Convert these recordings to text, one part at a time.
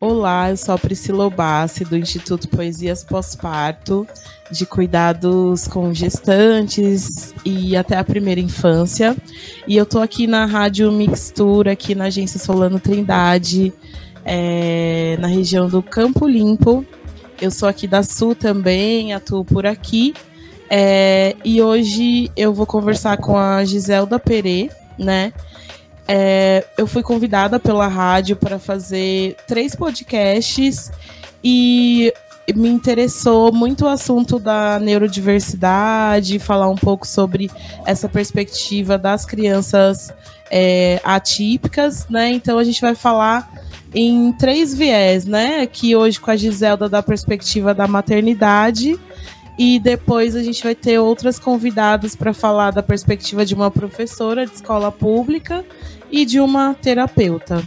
Olá, eu sou a Priscila Obassi, do Instituto Poesias Pós-Parto, de cuidados com gestantes e até a primeira infância. E eu estou aqui na Rádio Mixtura, aqui na Agência Solano Trindade, na região do Campo Limpo. Eu sou aqui da Sul também, atuo por aqui. E hoje eu vou conversar com a Giselda Perê, né? Eu fui convidada pela rádio para fazer 3 podcasts e me interessou muito o assunto da neurodiversidade, falar um pouco sobre essa perspectiva das crianças atípicas, né? Então a gente vai falar em 3 viés, né? Aqui hoje com a Giselda da perspectiva da maternidade. E depois a gente vai ter outras convidadas para falar da perspectiva de uma professora de escola pública e de uma terapeuta.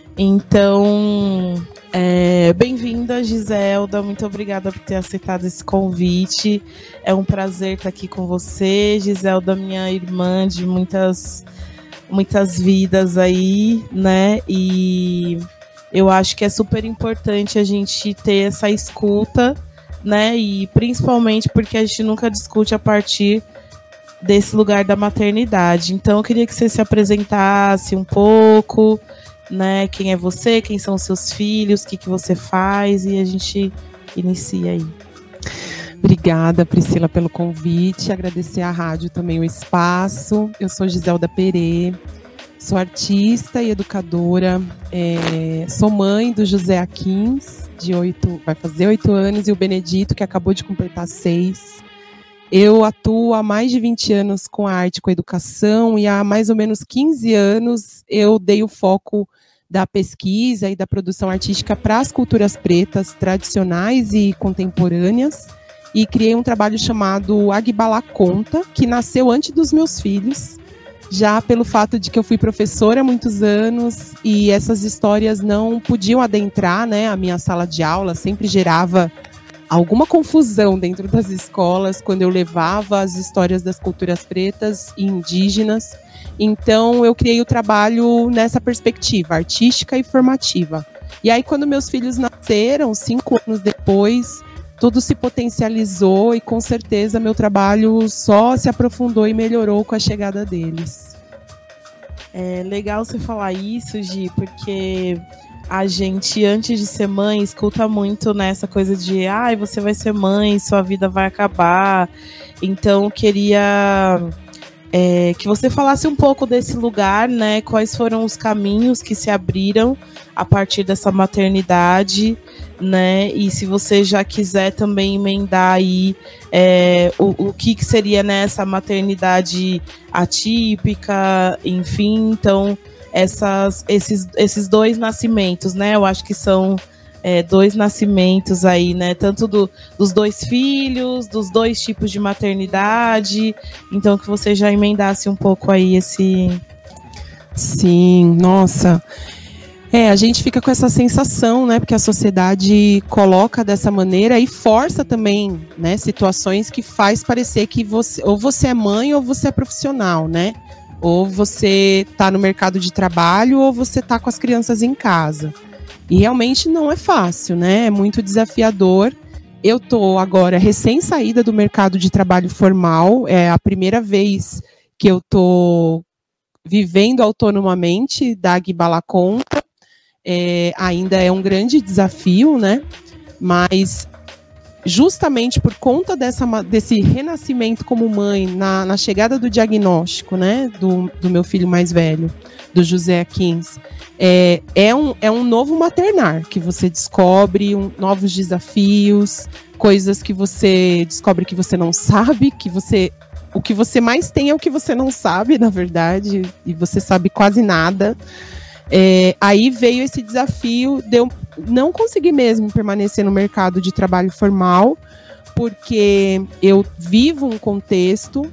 Então, bem-vinda, Giselda. Muito obrigada por ter aceitado esse convite. É um prazer estar aqui com você. Giselda, minha irmã de muitas vidas aí, né? E eu acho que é super importante a gente ter essa escuta, né? E principalmente porque a gente nunca discute a partir desse lugar da maternidade. Então eu queria que você se apresentasse um pouco, né? Quem é você, quem são os seus filhos, o que você faz, e a gente inicia aí. Obrigada, Priscila, pelo convite. Agradecer à rádio também o espaço. Eu sou Giselda Perê, sou artista e educadora, sou mãe do José Aquins, vai fazer 8 anos, e o Benedito, que acabou de completar 6. Eu atuo há mais de 20 anos com a arte, com a educação, e há mais ou menos 15 anos eu dei o foco da pesquisa e da produção artística para as culturas pretas tradicionais e contemporâneas, e criei um trabalho chamado Agbalá Conta, que nasceu antes dos meus filhos, já pelo fato de que eu fui professora há muitos anos e essas histórias não podiam adentrar, né, a minha sala de aula. Sempre gerava alguma confusão dentro das escolas quando eu levava as histórias das culturas pretas e indígenas. Então eu criei o trabalho nessa perspectiva artística e formativa. E aí, quando meus filhos nasceram, 5 anos depois, tudo se potencializou e com certeza meu trabalho só se aprofundou e melhorou com a chegada deles. É legal você falar isso, Gi, porque a gente, antes de ser mãe, escuta muito nessa coisa de você vai ser mãe, sua vida vai acabar. Então, eu queria que você falasse um pouco desse lugar, né? Quais foram os caminhos que se abriram a partir dessa maternidade, né? E se você já quiser também emendar aí o que seria nessa maternidade atípica, enfim. Então, esses 2 nascimentos, né? Eu acho que são 2 nascimentos aí, né? Tanto dos 2 filhos, dos 2 tipos de maternidade. Então, que você já emendasse um pouco aí esse... Sim, nossa. A gente fica com essa sensação, né? Porque a sociedade coloca dessa maneira e força também, né? Situações que faz parecer que você é mãe ou você é profissional, né? Ou você está no mercado de trabalho ou você está com as crianças em casa. E realmente não é fácil, né? É muito desafiador. Eu estou agora recém-saída do mercado de trabalho formal. É a primeira vez que eu estou vivendo autonomamente da Agbalá Conta. Ainda é um grande desafio, né? Mas justamente por conta desse renascimento como mãe, na chegada do diagnóstico, né, do meu filho mais velho, do José Aquins, é um novo maternar, que você descobre novos desafios, coisas que você descobre que você não sabe, o que você mais tem é o que você não sabe, na verdade, e você sabe quase nada. Aí veio esse desafio de eu não conseguir mesmo permanecer no mercado de trabalho formal, porque eu vivo um contexto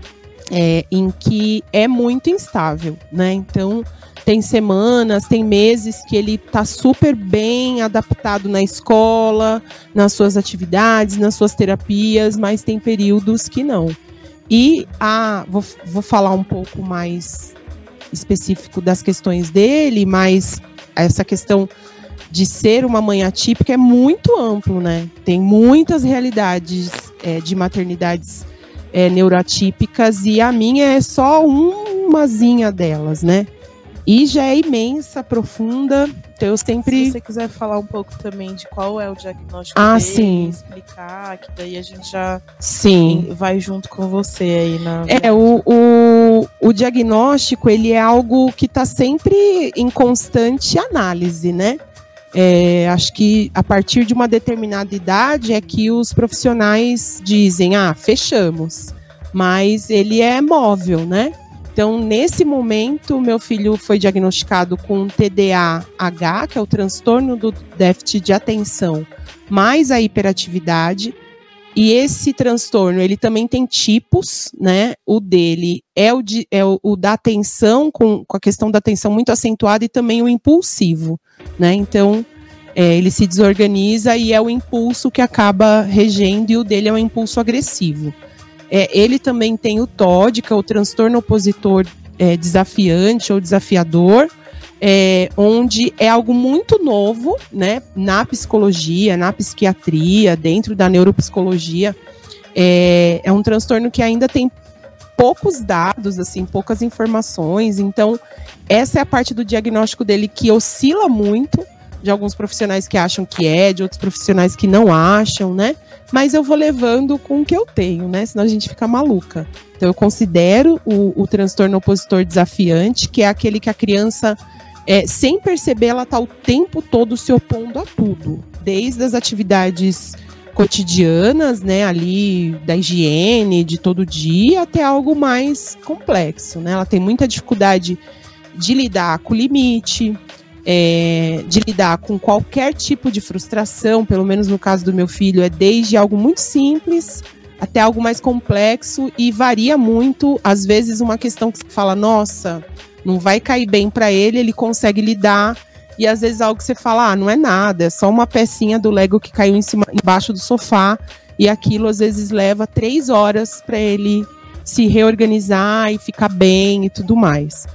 em que é muito instável, né? Então, tem semanas, tem meses que ele está super bem adaptado na escola, nas suas atividades, nas suas terapias, mas tem períodos que não. E vou falar um pouco mais específico das questões dele, mas essa questão de ser uma mãe atípica é muito amplo, né? Tem muitas realidades de maternidades neuroatípicas e a minha é só umazinha delas, né? E já é imensa, profunda. Então eu sempre... Se você quiser falar um pouco também de qual é o diagnóstico dele, sim. Explicar, que daí a gente já vai junto com você aí na... O diagnóstico, ele é algo que está sempre em constante análise, né? Acho que a partir de uma determinada idade é que os profissionais dizem, fechamos. Mas ele é móvel, né? Então, nesse momento, meu filho foi diagnosticado com TDAH, que é o transtorno do déficit de atenção, mais a hiperatividade. E esse transtorno, ele também tem tipos, né? O dele é o da atenção, com a questão da atenção muito acentuada, e também o impulsivo, né? Então, ele se desorganiza e é o impulso que acaba regendo, e o dele é o impulso agressivo. Ele também tem o TOD, que é o transtorno opositor desafiante ou desafiador, onde é algo muito novo, né, na psicologia, na psiquiatria, dentro da neuropsicologia. É um transtorno que ainda tem poucos dados, assim, poucas informações. Então, essa é a parte do diagnóstico dele que oscila muito, de alguns profissionais que acham que de outros profissionais que não acham, né? Mas eu vou levando com o que eu tenho, né? Senão a gente fica maluca. Então, eu considero o transtorno opositor desafiante, que é aquele que a criança, sem perceber, ela está o tempo todo se opondo a tudo. Desde as atividades cotidianas, né? Ali, da higiene, de todo dia, até algo mais complexo, né? Ela tem muita dificuldade de lidar com o limite, de lidar com qualquer tipo de frustração, pelo menos no caso do meu filho, desde algo muito simples até algo mais complexo, e varia muito. Às vezes uma questão que você fala, nossa, não vai cair bem para ele consegue lidar, e às vezes algo que você fala, não é nada, é só uma pecinha do Lego que caiu embaixo do sofá, e aquilo às vezes leva 3 horas para ele se reorganizar e ficar bem e tudo mais.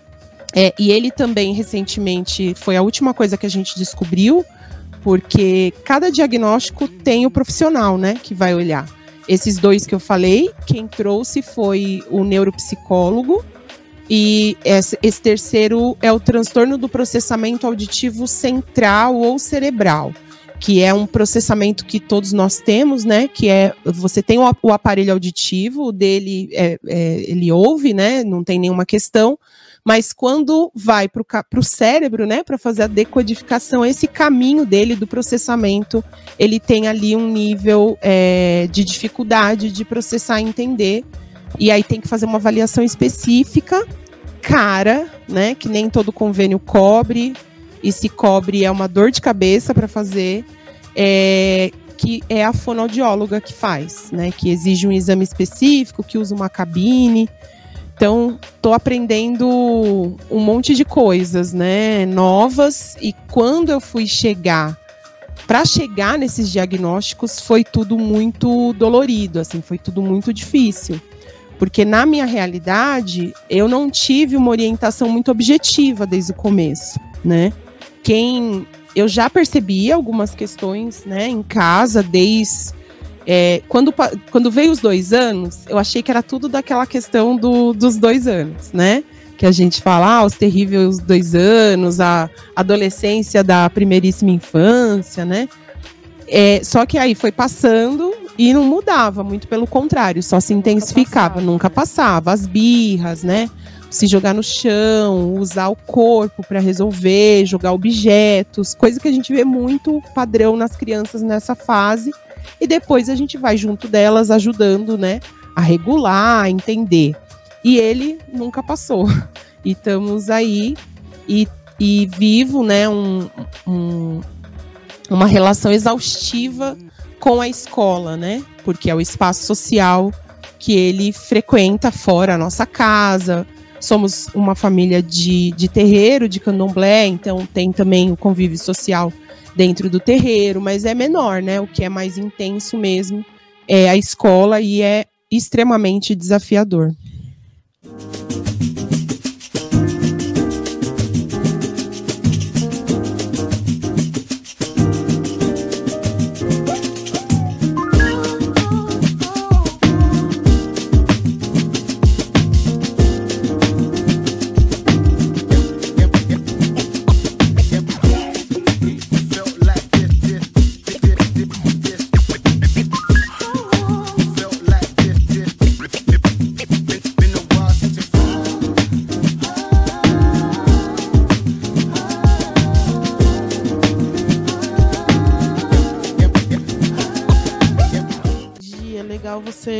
E ele também, recentemente, foi a última coisa que a gente descobriu, porque cada diagnóstico tem o profissional, né, que vai olhar. Esses 2 que eu falei, quem trouxe foi o neuropsicólogo, e esse terceiro é o transtorno do processamento auditivo central ou cerebral, que é um processamento que todos nós temos, né, que você tem o aparelho auditivo, o dele ele ouve, né, não tem nenhuma questão. Mas quando vai para o cérebro, né, para fazer a decodificação, esse caminho dele do processamento, ele tem ali um nível de dificuldade de processar e entender. E aí tem que fazer uma avaliação específica, cara, né, que nem todo convênio cobre. E se cobre é uma dor de cabeça para fazer, que é a fonoaudióloga que faz, né, que exige um exame específico, que usa uma cabine. Então, estou aprendendo um monte de coisas, né, novas, e quando eu fui para chegar nesses diagnósticos, foi tudo muito dolorido, assim, foi tudo muito difícil. Porque na minha realidade, eu não tive uma orientação muito objetiva desde o começo, né? Eu já percebia algumas questões, né, em casa, quando veio os 2 anos, eu achei que era tudo daquela questão dos 2 anos, né? Que a gente fala, os terríveis 2 anos, a adolescência da primeiríssima infância, né? Só que aí foi passando e não mudava, muito pelo contrário, só se intensificava, nunca passava. As birras, né? Se jogar no chão, usar o corpo para resolver, jogar objetos, coisa que a gente vê muito padrão nas crianças nessa fase. E depois a gente vai junto delas ajudando, né, a regular, a entender. E ele nunca passou. E estamos aí e vivo, né, uma relação exaustiva com a escola, né? Porque é o espaço social que ele frequenta fora a nossa casa. Somos uma família de terreiro, de candomblé, então tem também o convívio social dentro do terreiro, mas é menor, né? O que é mais intenso mesmo é a escola, e é extremamente desafiador.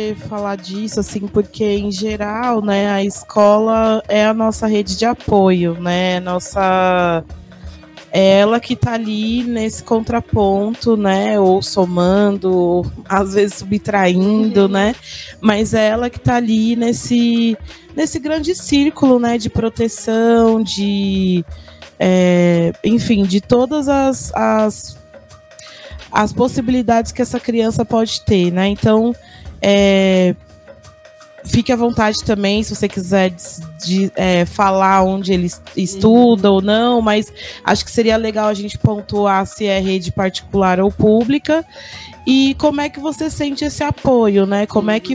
você falar disso, assim, porque em geral, né, a escola é a nossa rede de apoio, né, é ela que tá ali nesse contraponto, né, ou somando, ou às vezes subtraindo, né, mas é ela que tá ali nesse grande círculo, né, de proteção, enfim, de todas as possibilidades que essa criança pode ter, né? Então, fique à vontade também, se você quiser falar onde ele estuda ou não, mas acho que seria legal a gente pontuar se é rede particular ou pública. E como é que você sente esse apoio, né? Como é que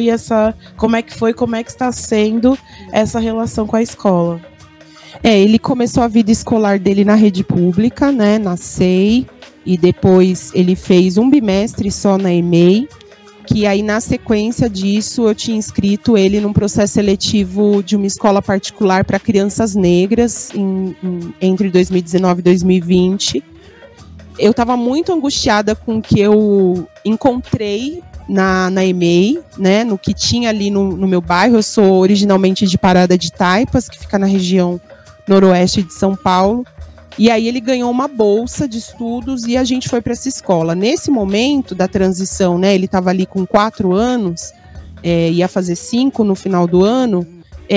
está sendo essa relação com a escola? Ele começou a vida escolar dele na rede pública, né, na SEI, e depois ele fez um bimestre só na EMEI, que aí na sequência disso eu tinha inscrito ele num processo seletivo de uma escola particular para crianças negras entre 2019 e 2020. Eu estava muito angustiada com o que eu encontrei na EMEI, né, no que tinha ali no meu bairro. Eu sou originalmente de Parada de Taipas, que fica na região noroeste de São Paulo, e aí ele ganhou uma bolsa de estudos e a gente foi para essa escola. Nesse momento da transição, né, ele estava ali com 4 anos, ia fazer 5 no final do ano,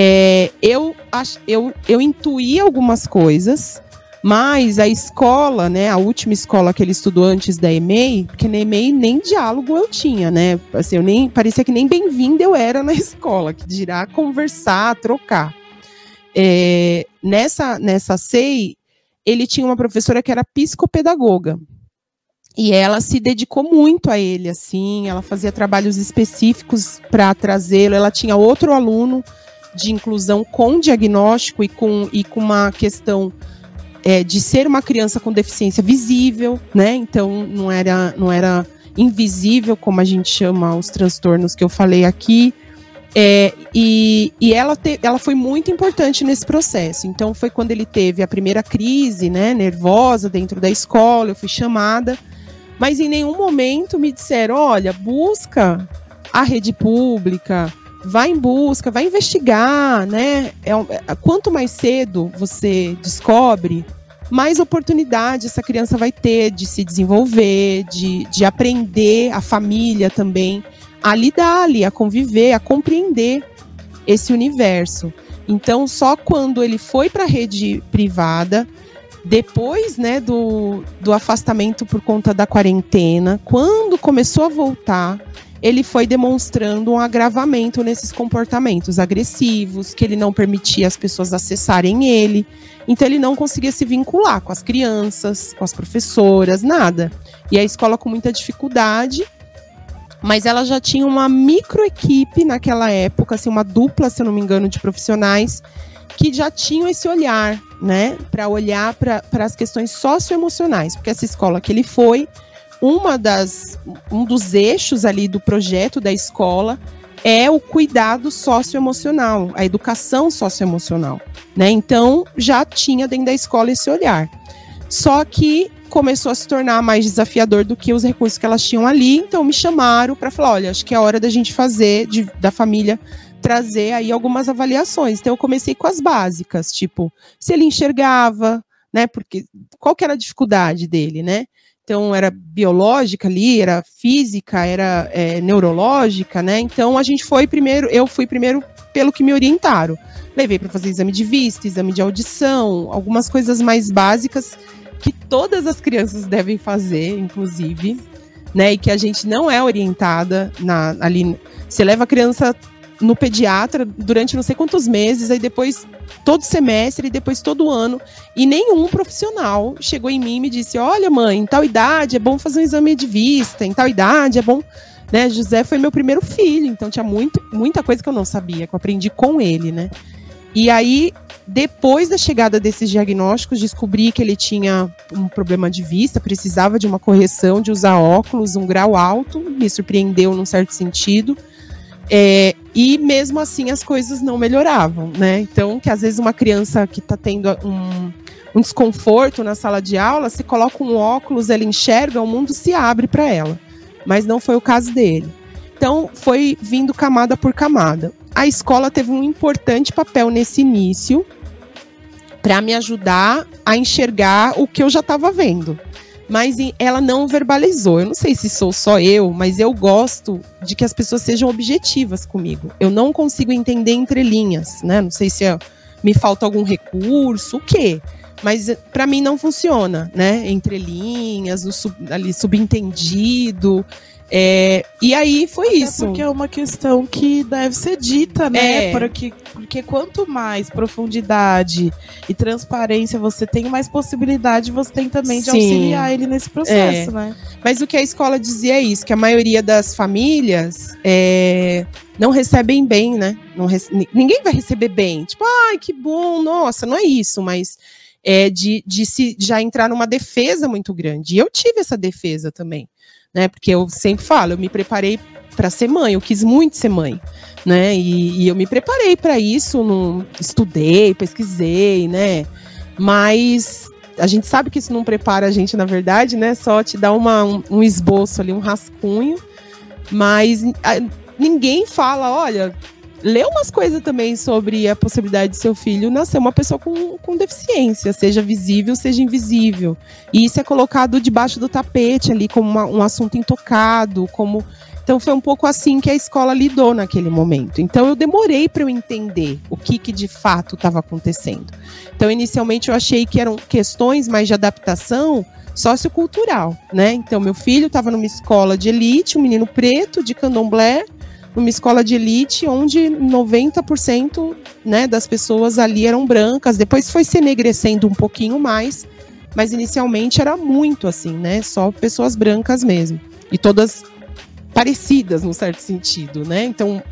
eu intuí algumas coisas, mas a escola, né, a última escola que ele estudou antes da EMEI, porque na EMEI nem diálogo eu tinha, né, assim, parecia que nem bem-vinda eu era na escola, que dirá conversar, trocar. Nessa SEI, ele tinha uma professora que era psicopedagoga, e ela se dedicou muito a ele, assim, ela fazia trabalhos específicos para trazê-lo. Ela tinha outro aluno de inclusão com diagnóstico e com uma questão de ser uma criança com deficiência visível, né? Então não era invisível, como a gente chama os transtornos que eu falei aqui. E ela foi muito importante nesse processo. Então foi quando ele teve a primeira crise, né, nervosa dentro da escola. Eu fui chamada, mas em nenhum momento me disseram: olha, busca a rede pública, vai investigar, né? Quanto mais cedo você descobre, mais oportunidade essa criança vai ter de se desenvolver, de aprender, a família também, a lidar ali, a conviver, a compreender esse universo. Então, só quando ele foi para a rede privada, depois, né, do afastamento por conta da quarentena, quando começou a voltar, ele foi demonstrando um agravamento nesses comportamentos agressivos, que ele não permitia as pessoas acessarem ele. Então, ele não conseguia se vincular com as crianças, com as professoras, nada. E a escola com muita dificuldade. Mas ela já tinha uma microequipe naquela época, assim, uma dupla, se eu não me engano, de profissionais que já tinham esse olhar, né, para olhar para as questões socioemocionais, porque essa escola que ele foi, um dos eixos ali do projeto da escola é o cuidado socioemocional, a educação socioemocional, né? Então já tinha dentro da escola esse olhar. Só que começou a se tornar mais desafiador do que os recursos que elas tinham ali, então me chamaram para falar: olha, acho que é hora da gente fazer, da família trazer aí algumas avaliações. Então eu comecei com as básicas, tipo, se ele enxergava, né, porque qual que era a dificuldade dele, né? Então era biológica ali, era física, era neurológica, né? Então eu fui primeiro pelo que me orientaram. Levei para fazer exame de vista, exame de audição, algumas coisas mais básicas que todas as crianças devem fazer, inclusive, né? E que a gente não é orientada ali. Você leva a criança no pediatra durante não sei quantos meses, aí depois todo semestre e depois todo ano, e nenhum profissional chegou em mim e me disse: olha, mãe, em tal idade é bom fazer um exame de vista, em tal idade é bom, né? José foi meu primeiro filho, então tinha muita coisa que eu não sabia, que eu aprendi com ele, né? E aí, depois da chegada desses diagnósticos, descobri que ele tinha um problema de vista, precisava de uma correção, de usar óculos, um grau alto, me surpreendeu num certo sentido. E mesmo assim as coisas não melhoravam, né? Então, que às vezes uma criança que está tendo um desconforto na sala de aula, se coloca um óculos, ela enxerga, o mundo se abre para ela. Mas não foi o caso dele. Então, foi vindo camada por camada. A escola teve um importante papel nesse início para me ajudar a enxergar o que eu já estava vendo. Mas ela não verbalizou. Eu não sei se sou só eu, mas eu gosto de que as pessoas sejam objetivas comigo. Eu não consigo entender entre linhas, né? Não sei se me falta algum recurso, o quê? Mas para mim não funciona, né? Entre linhas, ali subentendido. E aí foi até isso. Porque é uma questão que deve ser dita, né? Porque quanto mais profundidade e transparência você tem, mais possibilidade você tem também de auxiliar ele nesse processo, né? Mas o que a escola dizia é isso, que a maioria das famílias não recebem bem, né? Ninguém vai receber bem. Tipo, ai, que bom, nossa, não é isso, mas de se já entrar numa defesa muito grande. E eu tive essa defesa também. Né, porque eu sempre falo, eu me preparei para ser mãe, eu quis muito ser mãe, né? E eu me preparei para isso, estudei, pesquisei, né? Mas a gente sabe que isso não prepara a gente, na verdade, né? Só te dá um esboço ali, um rascunho. Mas ninguém fala, olha, lê umas coisas também sobre a possibilidade de seu filho nascer uma pessoa com deficiência, seja visível, seja invisível. E isso é colocado debaixo do tapete ali, como um assunto intocado, Então foi um pouco assim que a escola lidou naquele momento. Então eu demorei para eu entender o que de fato estava acontecendo. Então inicialmente eu achei que eram questões mais de adaptação sociocultural, né? Então meu filho estava numa escola de elite, um menino preto de candomblé, numa escola de elite, onde 90%, né, das pessoas ali eram brancas. Depois foi se enegrecendo um pouquinho mais, mas inicialmente era muito assim, né, só pessoas brancas mesmo. E todas parecidas, num certo sentido, né? Então,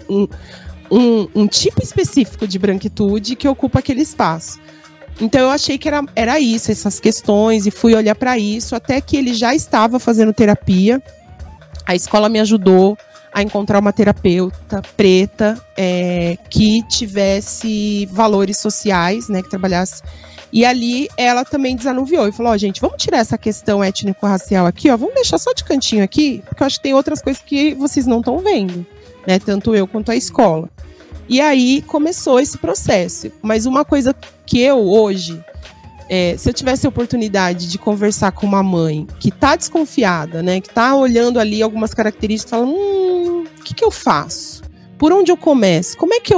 um tipo específico de branquitude que ocupa aquele espaço. Então, eu achei que era isso, essas questões, e fui olhar para isso, até que ele já estava fazendo terapia. A escola me ajudou a encontrar uma terapeuta preta que tivesse valores sociais, né, que trabalhasse. E ali ela também desanuviou e falou, gente, vamos tirar essa questão étnico-racial aqui, vamos deixar só de cantinho aqui, porque eu acho que tem outras coisas que vocês não estão vendo, né, tanto eu quanto a escola. E aí começou esse processo. Mas uma coisa que eu hoje, se eu tivesse a oportunidade de conversar com uma mãe que está desconfiada, né, que está olhando ali algumas características, falando, o que eu faço? Por onde eu começo? Como é que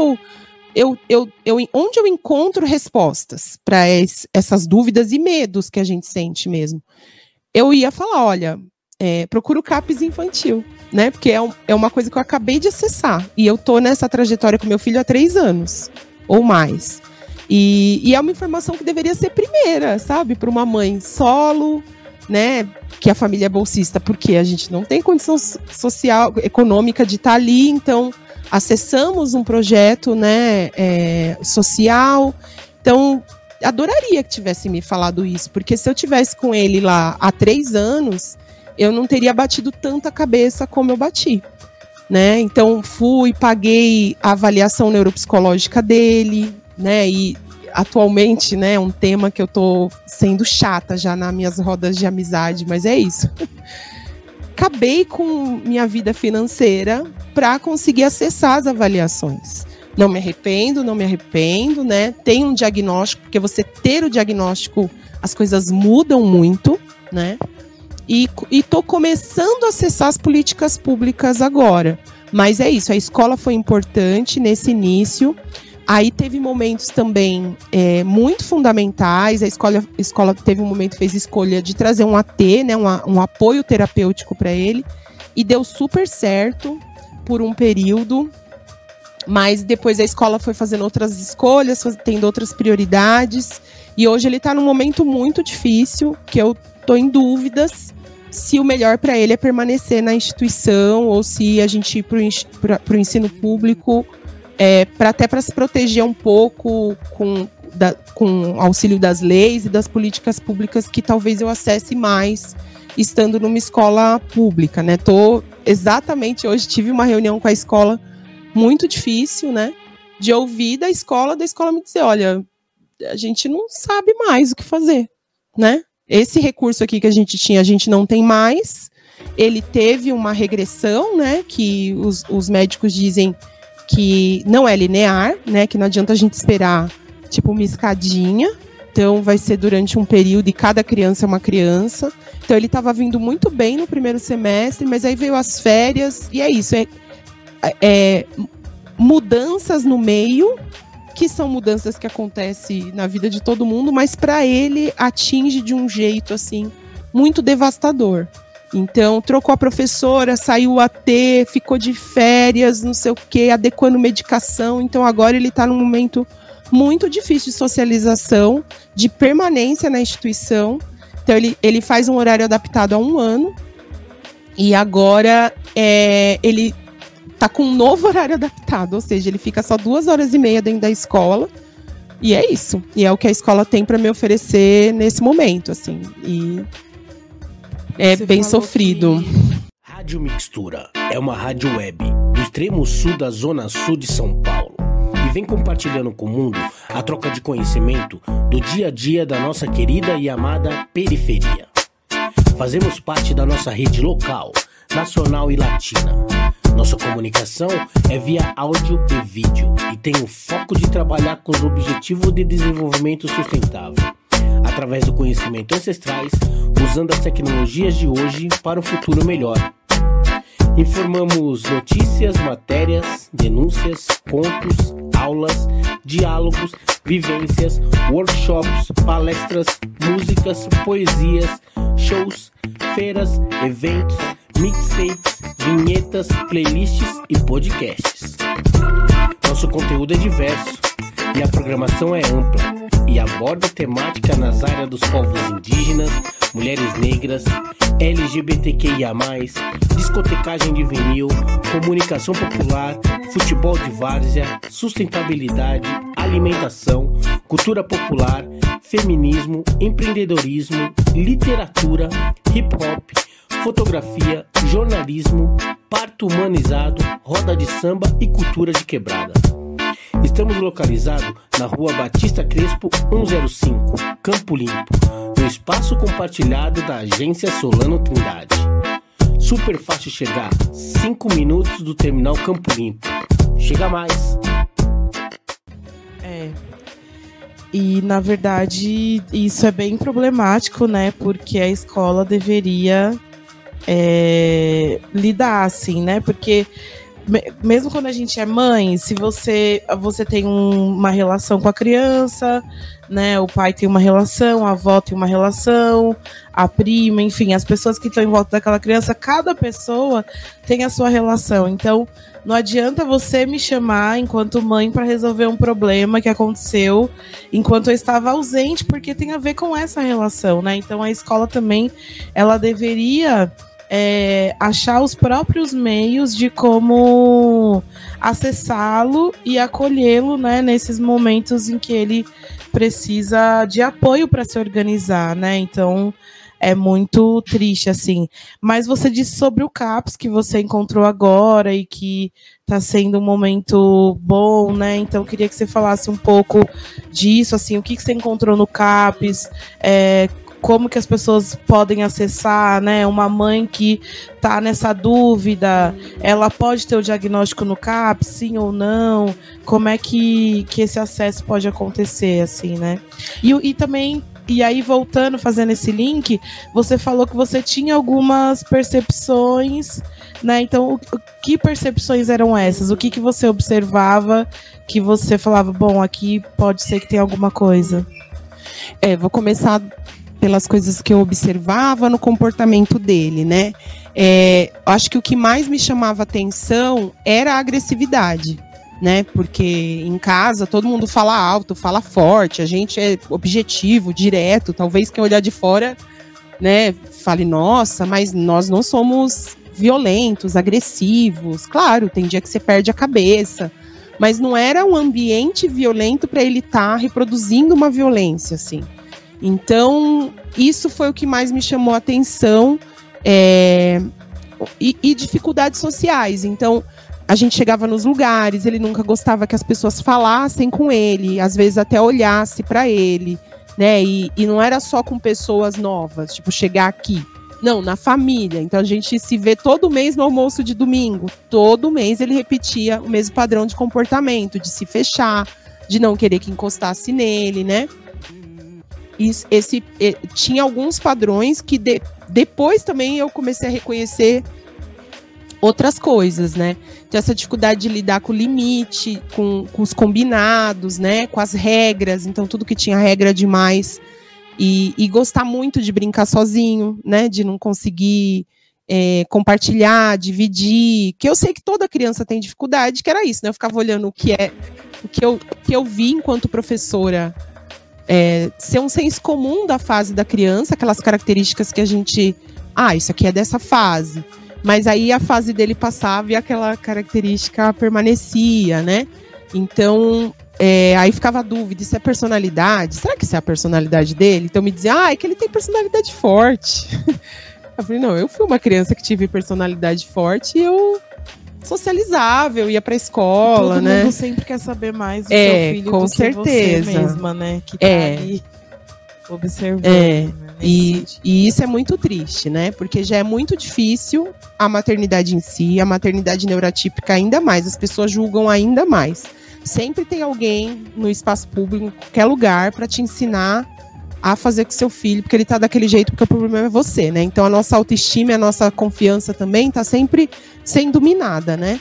onde eu encontro respostas para essas dúvidas e medos que a gente sente mesmo? Eu ia falar, olha, procura o CAPS infantil, né? Porque é uma coisa que eu acabei de acessar. E eu tô nessa trajetória com meu filho há 3 anos, ou mais. E é uma informação que deveria ser primeira, sabe? Para uma mãe solo, né? Que a família é bolsista, porque a gente não tem condição social, econômica de estar ali, então acessamos um projeto, né, social. Então, adoraria que tivesse me falado isso, porque se eu tivesse com ele lá há 3 anos, eu não teria batido tanta cabeça como eu bati, né? Então, paguei a avaliação neuropsicológica dele, né? E atualmente, né, é um tema que eu tô sendo chata já nas minhas rodas de amizade, mas é isso. Acabei com minha vida financeira para conseguir acessar as avaliações. Não me arrependo, né? Tem um diagnóstico, porque você ter o diagnóstico, as coisas mudam muito, né? E tô começando a acessar as políticas públicas agora. Mas é isso, a escola foi importante nesse início. Aí teve momentos também muito fundamentais. A escola teve um momento que fez escolha de trazer um AT, né, um apoio terapêutico para ele. E deu super certo por um período. Mas depois a escola foi fazendo outras escolhas, tendo outras prioridades. E hoje ele está num momento muito difícil, que eu estou em dúvidas se o melhor para ele é permanecer na instituição ou se a gente ir para o ensino público, até para se proteger um pouco com auxílio das leis e das políticas públicas que talvez eu acesse mais estando numa escola pública, né? Exatamente hoje tive uma reunião com a escola muito difícil, né? De ouvir da escola me dizer, olha, a gente não sabe mais o que fazer, né? Esse recurso aqui que a gente tinha, a gente não tem mais. ele teve uma regressão, né, que os médicos dizem que não é linear, né, que não adianta a gente esperar, tipo, uma escadinha. Então, vai ser durante um período e cada criança é uma criança. Então, ele estava vindo muito bem no primeiro semestre, mas aí veio as férias, e é isso. Mudanças no meio, que são mudanças que acontecem na vida de todo mundo, mas para ele atinge de um jeito, assim, muito devastador. Então, trocou a professora, saiu AT, ficou de férias, não sei o quê, adequando medicação. Então, agora ele está num momento muito difícil de socialização, de permanência na instituição. Então, ele faz um horário adaptado há 1 ano. E agora ele está com um novo horário adaptado. Ou seja, ele fica só 2h30 dentro da escola. E é isso. E é o que a escola tem para me oferecer nesse momento, assim. E é Você bem falou sofrido. Rádio Mixtura é uma rádio web do extremo sul da zona sul de São Paulo. E vem compartilhando com o mundo a troca de conhecimento do dia a dia da nossa querida e amada periferia. Fazemos parte da nossa rede local, nacional e latina. Nossa comunicação é via áudio e vídeo e tem o foco de trabalhar com os objetivos de desenvolvimento sustentável, através do conhecimento ancestrais, usando as tecnologias de hoje para um futuro melhor. Informamos notícias, matérias, denúncias, contos, aulas, diálogos, vivências, workshops, palestras, músicas, poesias, shows, feiras, eventos, mixtapes, vinhetas, playlists e podcasts. Nosso conteúdo é diverso e a programação é ampla e aborda temática nas áreas dos povos indígenas, mulheres negras, LGBTQIA+, discotecagem de vinil, comunicação popular, futebol de várzea, sustentabilidade, alimentação, cultura popular, feminismo, empreendedorismo, literatura, hip-hop, fotografia, jornalismo, parto humanizado, roda de samba e cultura de quebrada. Estamos localizados na Rua Batista Crespo 105, Campo Limpo, no espaço compartilhado da agência Solano Trindade. Super fácil chegar, 5 minutos do terminal Campo Limpo. Chega mais! E, na verdade, isso é bem problemático, né? Porque a escola deveria lidar, assim, né? Porque mesmo quando a gente é mãe, se você tem uma relação com a criança, né? O pai tem uma relação, a avó tem uma relação, a prima, enfim, as pessoas que estão em volta daquela criança, cada pessoa tem a sua relação. Então, não adianta você me chamar enquanto mãe para resolver um problema que aconteceu enquanto eu estava ausente, porque tem a ver com essa relação, né? Então, a escola também, ela deveria achar os próprios meios de como acessá-lo e acolhê-lo, né, nesses momentos em que ele precisa de apoio para se organizar, né? Então, é muito triste, assim. Mas você disse sobre o CAPS, que você encontrou agora e que está sendo um momento bom, né? Então, queria que você falasse um pouco disso, assim, o que você encontrou no CAPS, como que as pessoas podem acessar, né? Uma mãe que está nessa dúvida, ela pode ter o diagnóstico no CAPS, sim ou não? Como é que esse acesso pode acontecer, assim, né? E também, e aí voltando, fazendo esse link, você falou que você tinha algumas percepções, né? Então, que percepções eram essas? O que você observava que você falava, bom, aqui pode ser que tenha alguma coisa? Vou começar pelas coisas que eu observava no comportamento dele, né? Acho que o que mais me chamava atenção era a agressividade, né? Porque em casa todo mundo fala alto, fala forte, a gente é objetivo, direto. Talvez quem olhar de fora, né, fale, nossa, mas nós não somos violentos, agressivos. Claro, tem dia que você perde a cabeça, mas não era um ambiente violento para ele estar reproduzindo uma violência, assim. Então, isso foi o que mais me chamou a atenção, e dificuldades sociais. Então, a gente chegava nos lugares, ele nunca gostava que as pessoas falassem com ele, às vezes até olhasse para ele, né? E não era só com pessoas novas, tipo, chegar aqui. Não, na família. Então a gente se vê todo mês no almoço de domingo. Todo mês ele repetia o mesmo padrão de comportamento, de se fechar, de não querer que encostasse nele, né? Tinha alguns padrões que depois também eu comecei a reconhecer outras coisas, né? Então, essa dificuldade de lidar com o limite, com os combinados, né? Com as regras. Então, tudo que tinha regra demais. E gostar muito de brincar sozinho, né? De não conseguir compartilhar, dividir. Que eu sei que toda criança tem dificuldade, que era isso, né? Eu ficava olhando o que eu vi enquanto professora ser um senso comum da fase da criança, aquelas características que a gente... isso aqui é dessa fase. Mas aí a fase dele passava e aquela característica permanecia, né? Então, aí ficava a dúvida, isso é personalidade? Será que isso é a personalidade dele? Então me dizia, é que ele tem personalidade forte. Eu falei, não, eu fui uma criança que tive personalidade forte e eu socializava, eu ia pra escola, todo né? Todo mundo sempre quer saber mais do seu filho com do certeza. Que você mesma, né? Que tá ali observando. Né? E isso é muito triste, né? Porque já é muito difícil a maternidade em si, a maternidade neurotípica ainda mais, as pessoas julgam ainda mais. Sempre tem alguém no espaço público, em qualquer lugar, para te ensinar a fazer com seu filho, porque ele tá daquele jeito, porque o problema é você, né? Então a nossa autoestima, a nossa confiança também tá sempre sendo minada, né?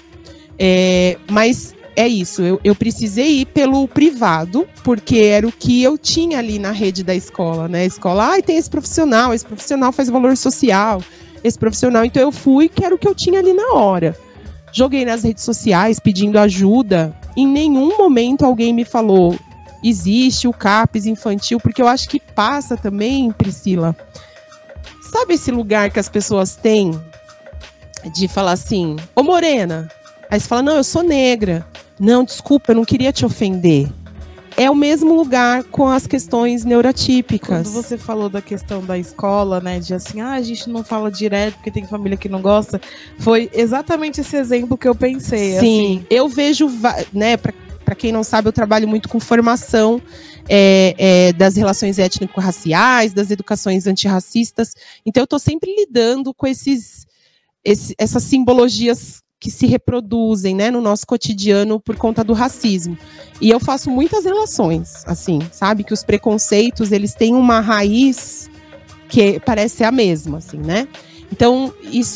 Mas é isso, eu precisei ir pelo privado, porque era o que eu tinha ali na rede da escola, né? A escola, tem esse profissional faz valor social, esse profissional, então eu fui, que era o que eu tinha ali na hora. Joguei nas redes sociais pedindo ajuda, em nenhum momento alguém me falou, existe o CAPS infantil, porque eu acho que passa também, Priscila, sabe esse lugar que as pessoas têm de falar assim, ô morena, aí você fala, não, eu sou negra, não, desculpa, eu não queria te ofender. É o mesmo lugar com as questões neurotípicas. Quando você falou da questão da escola, né, de assim, a gente não fala direto porque tem família que não gosta, foi exatamente esse exemplo que eu pensei. Sim, assim. Eu vejo, né, para quem não sabe, eu trabalho muito com formação das relações étnico-raciais, das educações antirracistas, então eu estou sempre lidando com essas simbologias que se reproduzem, né, no nosso cotidiano por conta do racismo. E eu faço muitas relações, assim, sabe? Que os preconceitos, eles têm uma raiz que parece ser a mesma, assim, né? Então,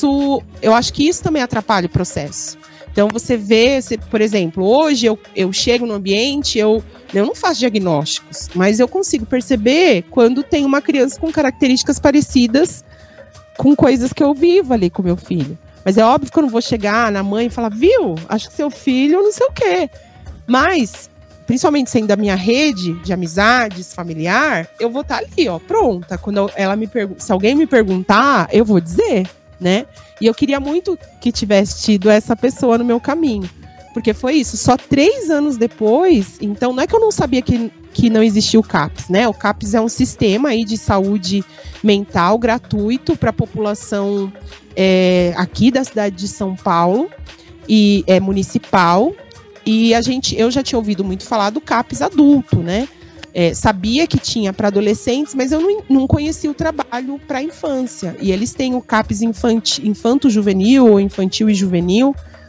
eu acho que isso também atrapalha o processo. Então, você vê, por exemplo, hoje eu chego no ambiente, eu não faço diagnósticos, mas eu consigo perceber quando tem uma criança com características parecidas com coisas que eu vivo ali com meu filho. Mas é óbvio que eu não vou chegar na mãe e falar, viu, acho que seu filho não sei o quê. Mas, principalmente sendo da minha rede de amizades, familiar, eu vou estar ali, pronta. Quando se alguém me perguntar, eu vou dizer, né? E eu queria muito que tivesse tido essa pessoa no meu caminho. Porque foi isso, só 3 anos depois, então não é que eu não sabia que não existia o CAPS, né? O CAPS é um sistema aí de saúde mental gratuito para a população aqui da cidade de São Paulo, e é municipal, e eu já tinha ouvido muito falar do CAPS adulto, né? Sabia que tinha para adolescentes, mas eu não conhecia o trabalho para a infância. E eles têm o CAPS infanto-juvenil, ou infantil e juvenil,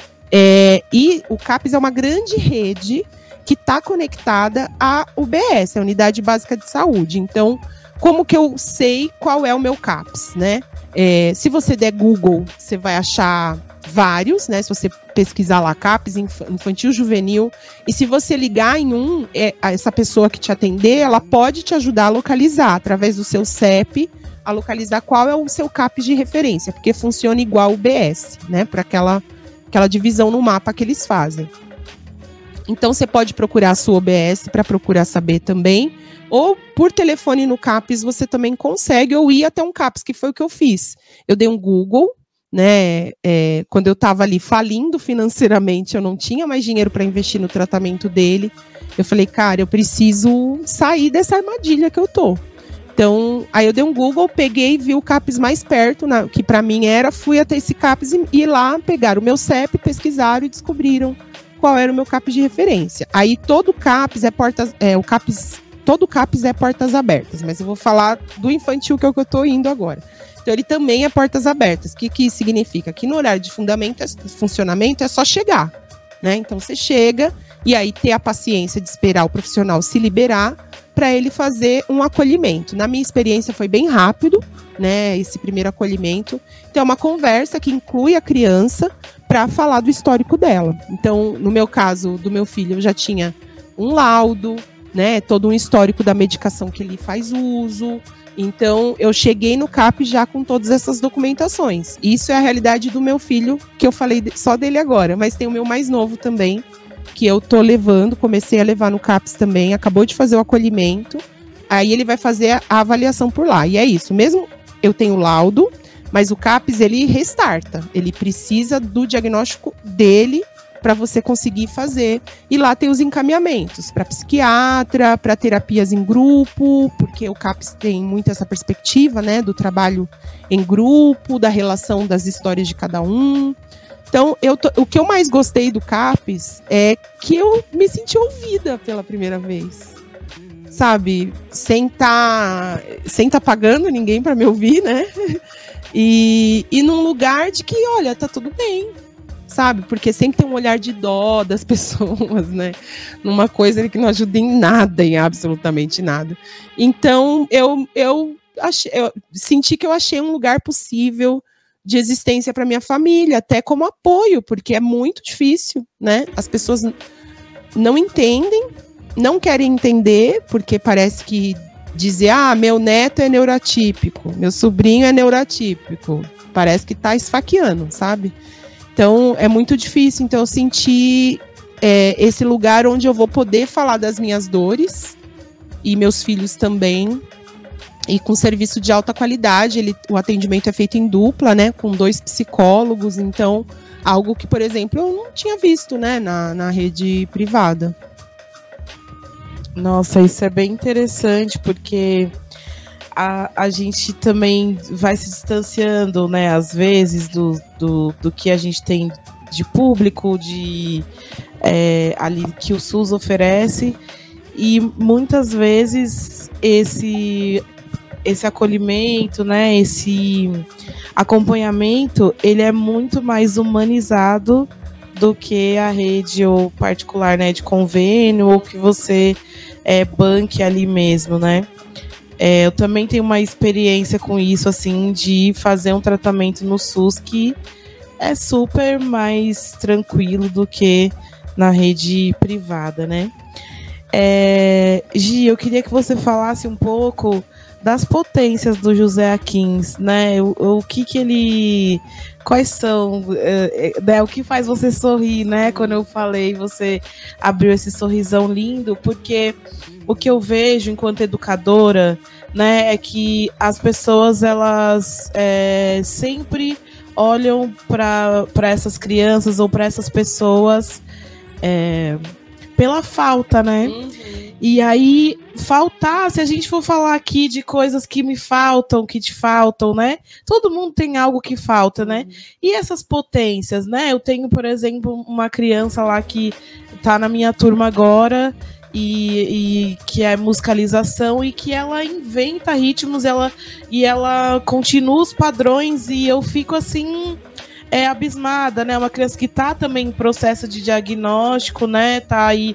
e o CAPS é uma grande rede que está conectada à UBS, a Unidade Básica de Saúde. Então, como que eu sei qual é o meu CAPS, né? Se você der Google, você vai achar vários, né? Se você pesquisar lá CAPS, infantil, juvenil, e se você ligar em essa pessoa que te atender, ela pode te ajudar a localizar, através do seu CEP, a localizar qual é o seu CAPS de referência, porque funciona igual o UBS, né? Para aquela divisão no mapa que eles fazem. Então, você pode procurar a sua UBS para procurar saber também, ou por telefone no CAPS você também consegue, ou ir até um CAPS, que foi o que eu fiz. Eu dei um Google, né, quando eu estava ali falindo financeiramente, eu não tinha mais dinheiro para investir no tratamento dele. Eu falei, cara, eu preciso sair dessa armadilha que eu tô. Então, aí eu dei um Google, peguei e vi o CAPS mais perto, que para mim fui até esse CAPS e lá pegaram o meu CEP, pesquisaram e descobriram qual era o meu CAPS de referência. Aí todo CAPS todo CAPS é portas abertas, mas eu vou falar do infantil, que é o que eu estou indo agora. Então ele também é portas abertas. O que significa? Que no horário de funcionamento é só chegar, né? Então você chega e aí ter a paciência de esperar o profissional se liberar para ele fazer um acolhimento. Na minha experiência foi bem rápido, né, esse primeiro acolhimento. Então é uma conversa que inclui a criança para falar do histórico dela. Então, no meu caso, do meu filho, eu já tinha um laudo, né, todo um histórico da medicação que ele faz uso. Então, eu cheguei no CAP já com todas essas documentações. Isso é a realidade do meu filho, que eu falei só dele agora, mas tem o meu mais novo também, que eu tô levando, comecei a levar no CAPS também, acabou de fazer o acolhimento, aí ele vai fazer a avaliação por lá. E é isso, mesmo eu tenho o laudo, mas o CAPS, ele restarta, ele precisa do diagnóstico dele para você conseguir fazer. E lá tem os encaminhamentos para psiquiatra, para terapias em grupo, porque o CAPS tem muito essa perspectiva, né, do trabalho em grupo, da relação das histórias de cada um. Então, o que eu mais gostei do CAPS é que eu me senti ouvida pela primeira vez, sabe? Sem tá pagando ninguém para me ouvir, né? E num lugar de que, olha, tá tudo bem, sabe? Porque sempre tem um olhar de dó das pessoas, né? Numa coisa que não ajuda em nada, em absolutamente nada. Então, eu senti que eu achei um lugar possível de existência para minha família, até como apoio, porque é muito difícil, né? As pessoas não entendem, não querem entender, porque parece que dizer, meu neto é neurotípico, meu sobrinho é neurotípico, parece que tá esfaqueando, sabe? Então, é muito difícil. Então, eu senti esse lugar onde eu vou poder falar das minhas dores, e meus filhos também, e com serviço de alta qualidade. O atendimento é feito em dupla, né, com 2 psicólogos, então algo que, por exemplo, eu não tinha visto, né, na rede privada. Nossa, isso é bem interessante, porque a gente também vai se distanciando, né, às vezes, do que a gente tem de público, ali que o SUS oferece, e muitas vezes esse acolhimento, né, esse acompanhamento, ele é muito mais humanizado do que a rede ou particular, né, de convênio, ou que você banque ali mesmo, né. Eu também tenho uma experiência com isso, assim, de fazer um tratamento no SUS que é super mais tranquilo do que na rede privada, né. Gi, eu queria que você falasse um pouco das potências do José Aquins, né? O que ele... Quais são... né? O que faz você sorrir, né? Quando eu falei, você abriu esse sorrisão lindo, porque o que eu vejo enquanto educadora, né, é que as pessoas, elas sempre olham para essas crianças ou para essas pessoas pela falta, né? E aí, faltar, se a gente for falar aqui de coisas que me faltam, que te faltam, né? Todo mundo tem algo que falta, né? E essas potências, né? Eu tenho, por exemplo, uma criança lá que tá na minha turma agora e que é musicalização, e que ela inventa ritmos, e ela continua os padrões, e eu fico assim... abismada, né? Uma criança que tá também em processo de diagnóstico, né? Tá aí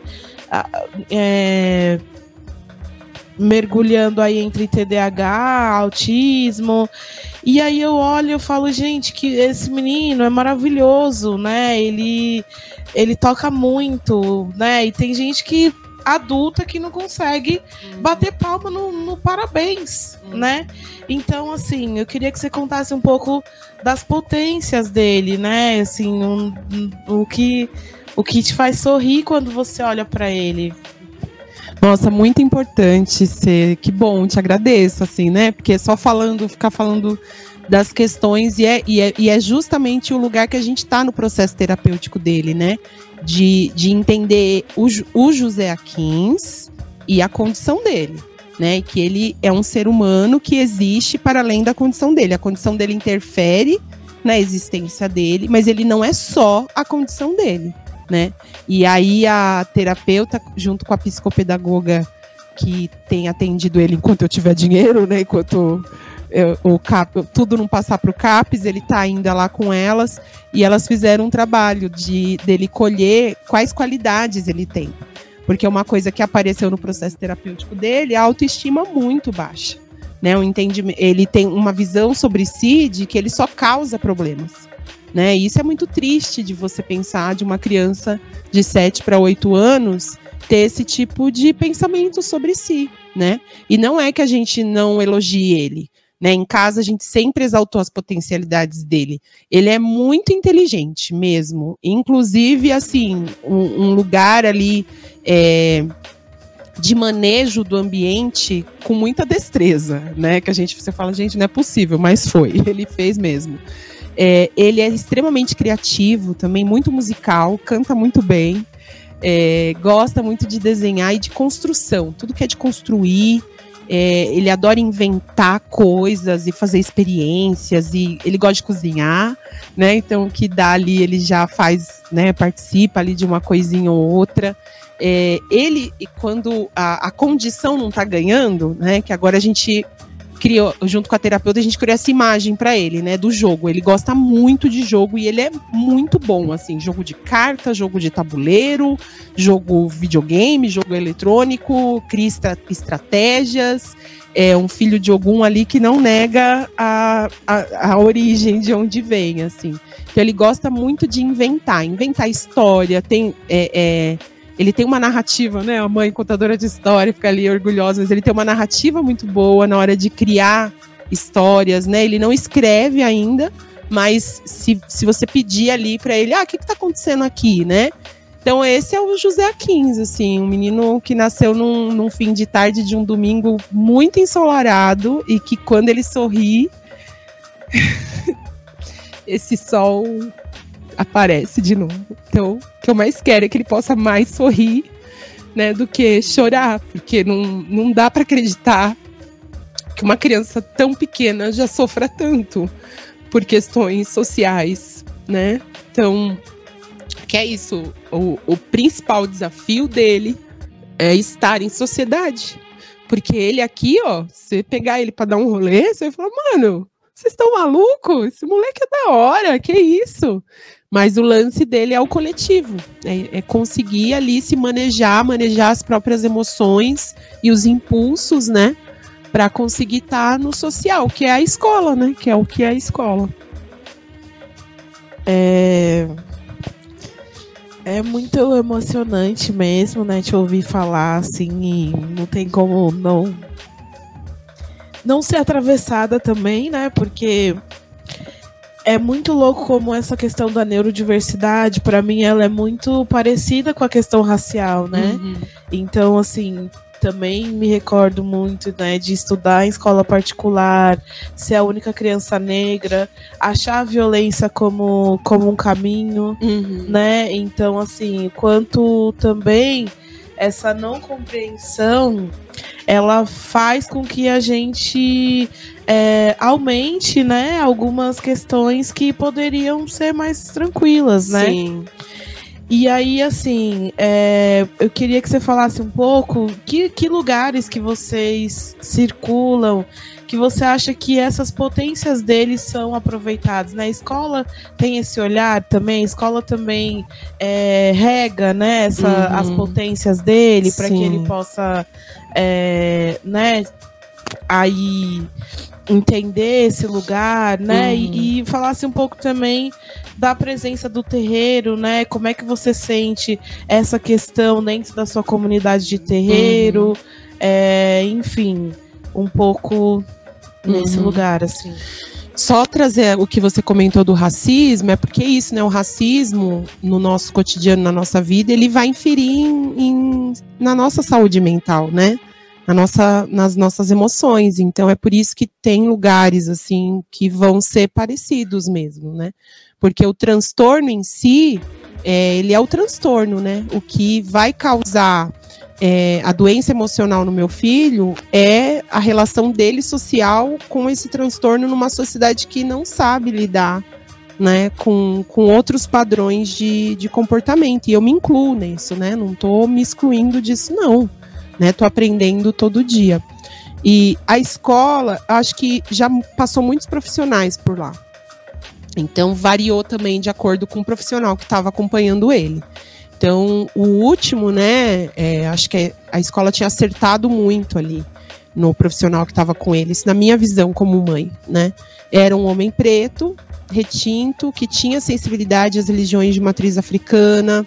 mergulhando aí entre TDAH, autismo, e aí eu olho e falo, gente, que esse menino é maravilhoso, né? Ele toca muito, né? E tem gente que adulta que não consegue bater palma no parabéns, né? Então, assim, eu queria que você contasse um pouco das potências dele, né? Assim, o que te faz sorrir quando você olha para ele. Nossa, muito importante que bom, te agradeço, assim, né? Porque só ficar falando das questões, e é justamente o lugar que a gente está no processo terapêutico dele, né? De entender o José Aquins e a condição dele, né? E que ele é um ser humano que existe para além da condição dele. A condição dele interfere na existência dele, mas ele não é só a condição dele, né? E aí a terapeuta, junto com a psicopedagoga que tem atendido ele enquanto eu tiver dinheiro, né? Enquanto tudo não passar para o CAPES, ele está ainda lá com elas, e elas fizeram um trabalho dele colher quais qualidades ele tem. Porque uma coisa que apareceu no processo terapêutico dele é a autoestima muito baixa. Né? Ele tem uma visão sobre si de que ele só causa problemas. Né? E isso é muito triste de você pensar de uma criança de 7 para 8 anos ter esse tipo de pensamento sobre si. Né? E não é que a gente não elogie ele. Né? Em casa a gente sempre exaltou as potencialidades dele. Ele é muito inteligente mesmo. Inclusive, assim, um lugar ali de manejo do ambiente com muita destreza, né? Que você fala, gente, não é possível, mas foi. Ele fez mesmo. Ele é extremamente criativo, também muito musical, canta muito bem, gosta muito de desenhar e de construção. Tudo que é de construir. Ele adora inventar coisas e fazer experiências, e ele gosta de cozinhar, né? Então, o que dá ali, ele já faz, né? Participa ali de uma coisinha ou outra. Ele, quando a condição não está ganhando, né? Que agora a gente criou, junto com a terapeuta, a gente criou essa imagem para ele, né? Do jogo. Ele gosta muito de jogo e ele é muito bom, assim. Jogo de carta, jogo de tabuleiro, jogo videogame, jogo eletrônico, cria estratégias. É um filho de Ogum ali que não nega a origem de onde vem, assim. Então ele gosta muito de inventar história, ele tem uma narrativa, né? A mãe contadora de história fica ali orgulhosa, mas ele tem uma narrativa muito boa na hora de criar histórias, né? Ele não escreve ainda, mas se você pedir ali para ele, o que tá acontecendo aqui, né? Então esse é o José Aquins, assim, um menino que nasceu num fim de tarde de um domingo muito ensolarado e que quando ele sorri, esse sol aparece de novo. Então, o que eu mais quero é que ele possa mais sorrir, né, do que chorar, porque não dá para acreditar que uma criança tão pequena já sofra tanto por questões sociais, né? Então, que é isso, o principal desafio dele é estar em sociedade, porque ele aqui, você pegar ele para dar um rolê, você vai falar, mano, vocês estão malucos? Esse moleque é da hora, que isso? Mas o lance dele é o coletivo, é conseguir ali se manejar as próprias emoções e os impulsos, né? Para conseguir estar no social, que é a escola, né? Que é o que é a escola. É muito emocionante mesmo, né? Te ouvir falar assim, e não tem como não ser atravessada também, né? Porque é muito louco como essa questão da neurodiversidade, para mim, ela é muito parecida com a questão racial, né? Uhum. Então, assim, também me recordo muito, né, de estudar em escola particular, ser a única criança negra, achar a violência como um caminho, né? Então, assim, quanto também essa não compreensão, ela faz com que a gente aumente, né, algumas questões que poderiam ser mais tranquilas, né? Sim. E aí, assim, eu queria que você falasse um pouco que lugares que vocês circulam, que você acha que essas potências deles são aproveitadas, né? A escola tem esse olhar também, a escola também rega, né, as potências dele para que ele possa, né, aí entender esse lugar, né? E falasse um pouco também da presença do terreiro, né? Como é que você sente essa questão dentro da sua comunidade de terreiro? Enfim, um pouco nesse lugar, assim. Só trazer o que você comentou do racismo, porque isso, né? O racismo no nosso cotidiano, na nossa vida, ele vai inferir na nossa saúde mental, né? Nas nossas emoções. Então é por isso que tem lugares assim que vão ser parecidos mesmo, né? Porque o transtorno em si, ele é o transtorno, né? O que vai causar a doença emocional no meu filho é a relação dele social com esse transtorno numa sociedade que não sabe lidar, né, com outros padrões de comportamento. E eu me incluo nisso, né? Não estou me excluindo disso, não. Né, tô aprendendo todo dia. E a escola, acho que já passou muitos profissionais por lá. Então, variou também de acordo com o profissional que estava acompanhando ele. Então, o último, né, acho que a escola tinha acertado muito ali no profissional que estava com eles, na minha visão como mãe, né? Era um homem preto, retinto, que tinha sensibilidade às religiões de matriz africana,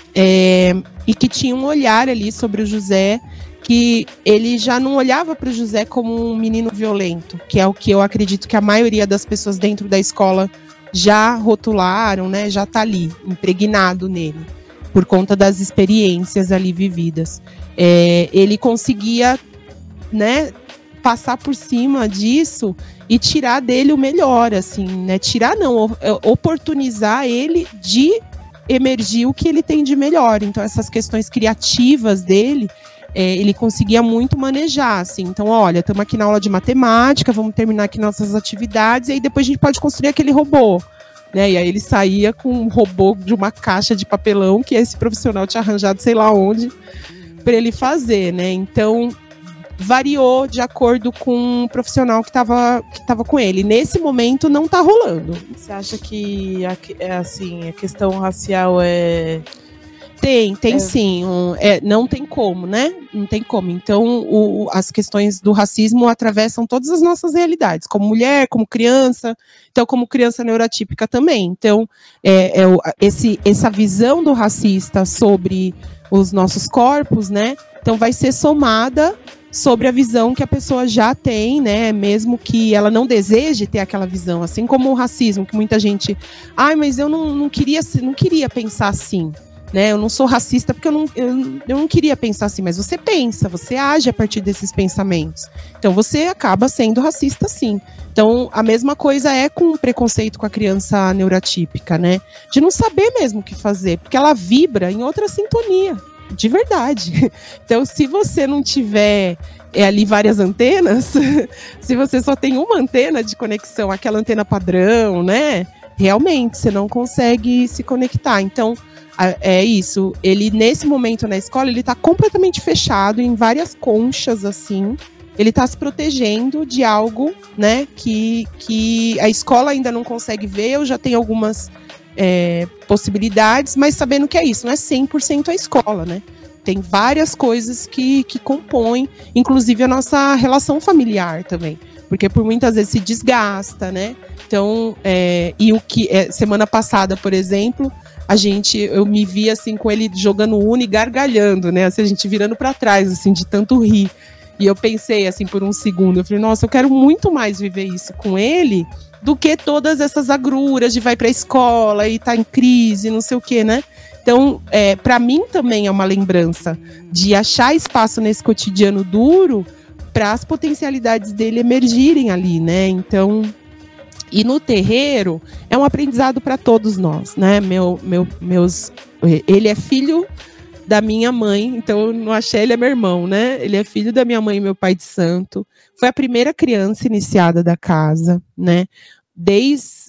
e que tinha um olhar ali sobre o José, que ele já não olhava para o José como um menino violento, que é o que eu acredito que a maioria das pessoas dentro da escola já rotularam, né? Já está ali, impregnado nele, por conta das experiências ali vividas. Ele conseguia, né, passar por cima disso e tirar dele o melhor, assim, né? Tirar não, oportunizar ele de emergir o que ele tem de melhor. Então, essas questões criativas dele, ele conseguia muito manejar, assim. Então, olha, estamos aqui na aula de matemática, vamos terminar aqui nossas atividades, e aí depois a gente pode construir aquele robô, né? E aí ele saía com um robô de uma caixa de papelão que esse profissional tinha arranjado sei lá onde para ele fazer, né? Então, variou de acordo com o profissional que estava com ele. Nesse momento, não está rolando. Você acha que a questão racial é... Tem sim. Não tem como, né? Não tem como. Então, as questões do racismo atravessam todas as nossas realidades, como mulher, como criança, então como criança neurotípica também. Então, essa visão do racista sobre os nossos corpos, né? Então, vai ser somada sobre a visão que a pessoa já tem, né? Mesmo que ela não deseje ter aquela visão, assim como o racismo, que muita gente... mas eu não queria pensar assim. Né, eu não sou racista porque eu não queria pensar assim, mas você pensa, você age a partir desses pensamentos. Então você acaba sendo racista, sim. Então a mesma coisa é com o preconceito com a criança neurotípica, né? De não saber mesmo o que fazer, porque ela vibra em outra sintonia, de verdade. Então se você não tiver ali várias antenas, se você só tem uma antena de conexão, aquela antena padrão, né? Realmente você não consegue se conectar. Então é isso, ele nesse momento na escola, ele tá completamente fechado em várias conchas, assim, ele tá se protegendo de algo, né, que a escola ainda não consegue ver. Eu já tenho algumas possibilidades, mas sabendo que é isso, não é 100% a escola, né, tem várias coisas que compõem, inclusive a nossa relação familiar também, porque por muitas vezes se desgasta, né, então, e o que, semana passada, por exemplo, eu me vi assim com ele jogando Uno e gargalhando, né? Assim, a gente virando para trás, assim, de tanto rir. E eu pensei assim por um segundo, eu falei, nossa, eu quero muito mais viver isso com ele do que todas essas agruras de vai para a escola e tá em crise, não sei o quê, né? Então, para mim também é uma lembrança de achar espaço nesse cotidiano duro para as potencialidades dele emergirem ali, né? Então, e no terreiro é um aprendizado para todos nós, né? Ele é filho da minha mãe, então no axé ele é meu irmão, né? Ele é filho da minha mãe e meu pai de santo. Foi a primeira criança iniciada da casa, né? Desde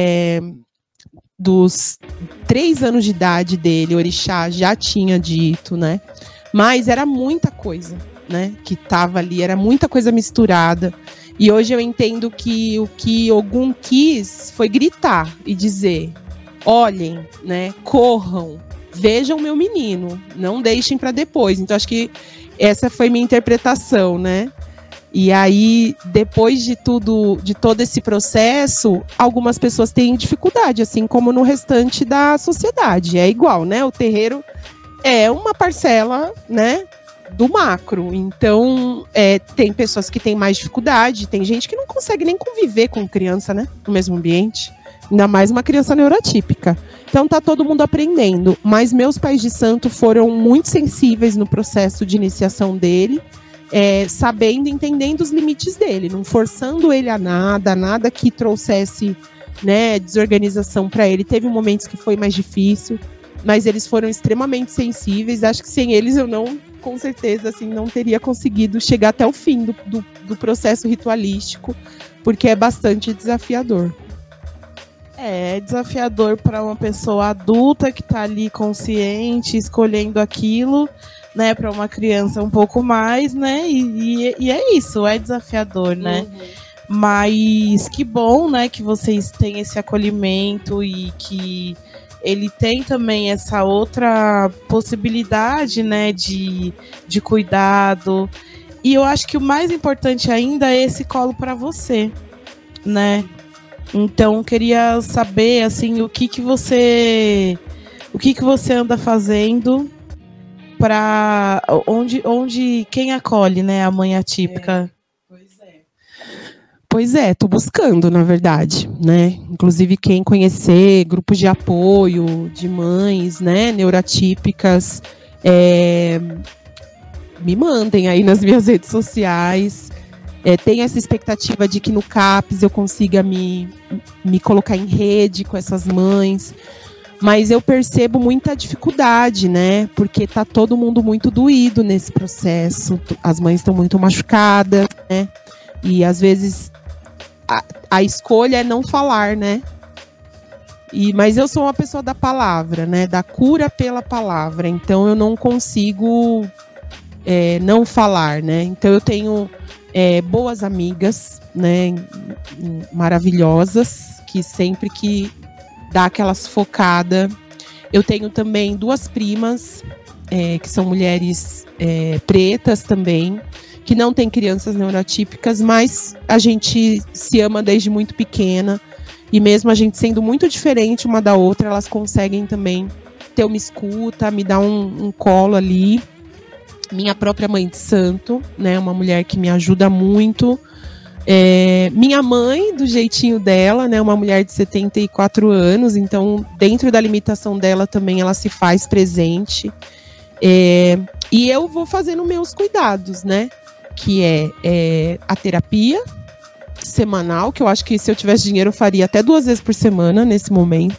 dos 3 anos de idade dele, o orixá já tinha dito, né? Mas era muita coisa, né? Que tava ali, era muita coisa misturada. E hoje eu entendo que o que Ogum quis foi gritar e dizer, olhem, né, corram, vejam meu menino, não deixem para depois. Então acho que essa foi minha interpretação, né? E aí, depois de todo esse processo, algumas pessoas têm dificuldade, assim como no restante da sociedade. É igual, né? O terreiro é uma parcela, né, do macro. Então, tem pessoas que têm mais dificuldade, tem gente que não consegue nem conviver com criança, né, no mesmo ambiente, ainda mais uma criança neurotípica. Então, tá todo mundo aprendendo, mas meus pais de santo foram muito sensíveis no processo de iniciação dele, sabendo, entendendo os limites dele, não forçando ele a nada que trouxesse, né, desorganização para ele. Teve momentos que foi mais difícil, mas eles foram extremamente sensíveis. Acho que sem eles eu não, com certeza, assim, não teria conseguido chegar até o fim do processo ritualístico, porque é bastante desafiador. É desafiador para uma pessoa adulta que está ali consciente, escolhendo aquilo, né? Para uma criança um pouco mais, né? E é isso, é desafiador, né? Mas que bom, né? Que vocês têm esse acolhimento e que ele tem também essa outra possibilidade, né? De cuidado. E eu acho que o mais importante ainda é esse colo para você, né? Então, queria saber, assim, o que você anda fazendo para onde quem acolhe, né, a mãe atípica. Pois é, tô buscando, na verdade, né? Inclusive, quem conhecer grupos de apoio de mães, né, neuroatípicas, me mandem aí nas minhas redes sociais. Tenho essa expectativa de que no CAPS eu consiga me colocar em rede com essas mães, mas eu percebo muita dificuldade, né? Porque tá todo mundo muito doído nesse processo, as mães estão muito machucadas, né? E às vezes a escolha é não falar, né? Mas eu sou uma pessoa da palavra, né? Da cura pela palavra, então eu não consigo não falar, né? Então eu tenho boas amigas, né, maravilhosas, que sempre que dá aquela sufocada. Eu tenho também 2 primas, que são mulheres pretas também, que não têm crianças neuroatípicas, mas a gente se ama desde muito pequena, e mesmo a gente sendo muito diferente uma da outra, elas conseguem também ter uma escuta, me dar um colo ali. Minha própria mãe de santo, né, uma mulher que me ajuda muito. Minha mãe, do jeitinho dela, né, uma mulher de 74 anos, então dentro da limitação dela também ela se faz presente. E eu vou fazendo meus cuidados, né, que é a terapia semanal, que eu acho que se eu tivesse dinheiro eu faria até 2 vezes por semana nesse momento.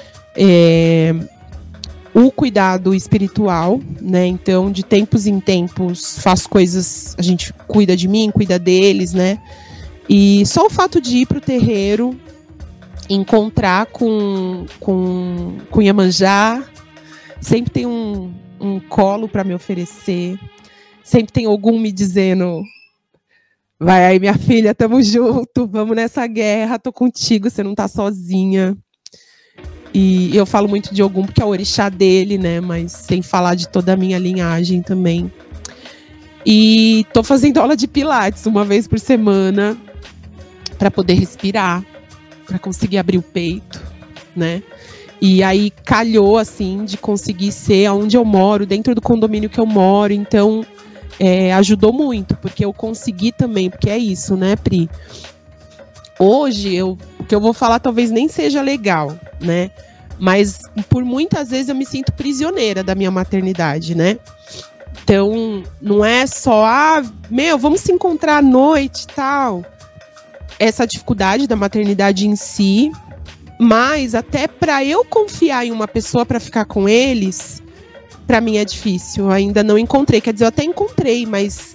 O cuidado espiritual, né? Então, de tempos em tempos, faço coisas, a gente cuida de mim, cuida deles, né? E só o fato de ir pro terreiro, encontrar com Iemanjá, sempre tem um colo para me oferecer, sempre tem algum me dizendo: vai aí, minha filha, tamo junto, vamos nessa guerra, tô contigo, você não tá sozinha. E eu falo muito de Ogum porque é o orixá dele, né? Mas sem falar de toda a minha linhagem também. E tô fazendo aula de pilates 1 vez por semana para poder respirar, para conseguir abrir o peito, né? E aí calhou, assim, de conseguir ser onde eu moro, dentro do condomínio que eu moro. Então, ajudou muito, porque eu consegui também, porque é isso, né, Pri? Hoje, o que eu vou falar talvez nem seja legal, né? Mas por muitas vezes eu me sinto prisioneira da minha maternidade, né? Então, não é só, vamos se encontrar à noite e tal. Essa dificuldade da maternidade em si, mas até para eu confiar em uma pessoa para ficar com eles, para mim é difícil. Eu ainda não encontrei, quer dizer, eu até encontrei, mas